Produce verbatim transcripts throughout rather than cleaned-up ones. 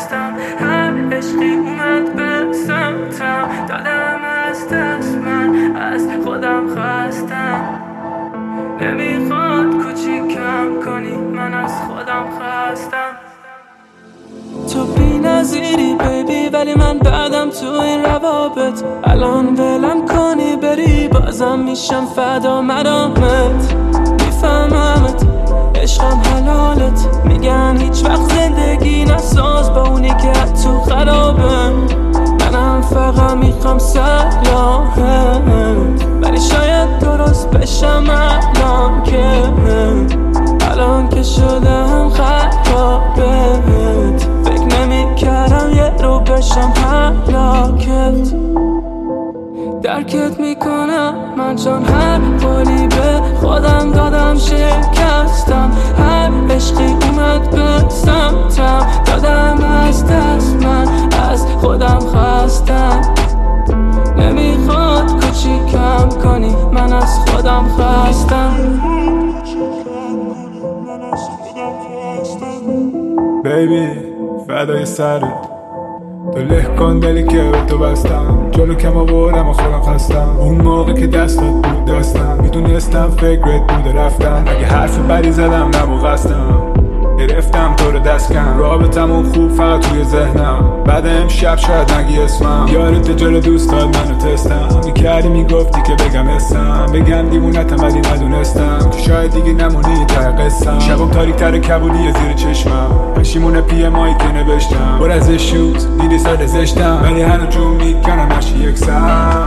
خستم، هر عشقی اومد به سمتم، دادم از دست، من از خودم خستم. نمیخواد کوچیکم کنی، من از خودم خستم. تو بی نظیری بیبی، ولی من بعدم تو این روابط. الان ولم کنی بری، بازم میشم فدا مدامت. میفهممت عشقم حلالت، میگن هیچ وقت زندگی نساز با اونی که تو خرابه. منم فقط میخوام سلامت، ولی شاید درست بشم الان که الان که شدم خرابت. فکر نمی کردم یه رو بشم هلاکت. درکت میکنم من چون هر قولی به خودم دادم شکستم. هر عشقی اومد به سمتم، دادم از دست، من از خودم خستم. نمیخواد کوچیکم کنی، من از خودم خستم. بیبی فدای سرت، تو له کن دلی که به تو بستم. جلو کم آوردم و خودم خستم. اون موقع که دستات بود دستم، میدونستم فکرت بوده رفتم. اگه حرف بدی زدم نبو قصدم، گرفتم تو رو دست کم. رابطمون خوب فقط توی ذهنم، بعد امشب شاید نگی اسمم. یارت جلو دوستات منو تستم، میکردی میگفتی که بگم اسم، بگم دیوونتم ولی ندونستم که شاید دیگه نمونی ته قصم. شبم تاریک تر کبولی زیر چشمم، پشیمون پی مایی که نوشتم. پر از اشوز دیدی سر زشتم، ولی هنو جون میکنم هرچی یکسم.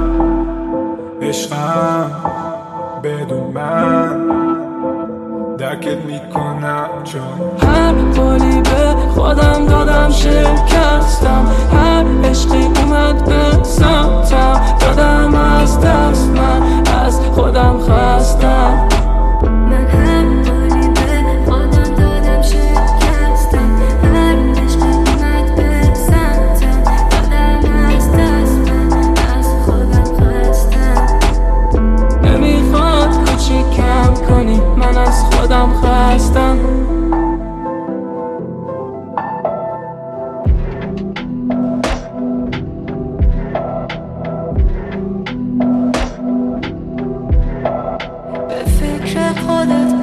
عشقم بدون من درکت میکنم، چون هر قولی به خودم دادم شکستم. هر عشقی اومد به سمتم، دادم از دست، من از خودم خستم. من هر قولی به خودم دادم شکستم. هر عشقی اومد به سمتم، دادم از دست، من از خودم خستم. نمیخواد کوچیکم کنی، من از خودم خستم. به فکر خودت